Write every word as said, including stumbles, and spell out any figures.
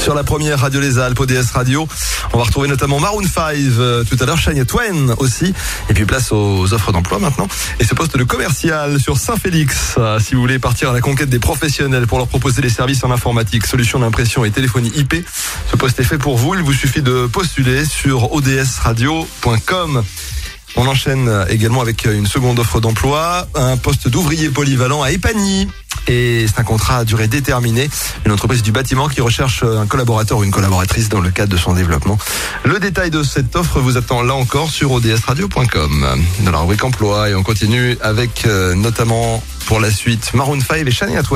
Sur la première radio Les Alpes, O D S Radio, on va retrouver notamment Maroon cinq euh, tout à l'heure, Shania Twain aussi. Et puis place aux offres d'emploi maintenant. Et ce poste de commercial sur Saint-Félix, euh, si vous voulez partir à la conquête des professionnels pour leur proposer des services en informatique, solutions d'impression et téléphonie I P. Ce poste est fait pour vous. Il vous suffit de postuler sur o d s radio point com. On enchaîne également avec une seconde offre d'emploi, un poste d'ouvrier polyvalent à Épagny. Et c'est un contrat à durée déterminée, une entreprise du bâtiment qui recherche un collaborateur ou une collaboratrice dans le cadre de son développement. Le détail de cette offre vous attend là encore sur o d s radio point com dans la rubrique emploi. Et on continue avec euh, notamment pour la suite Maroon cinq et Shania Twain.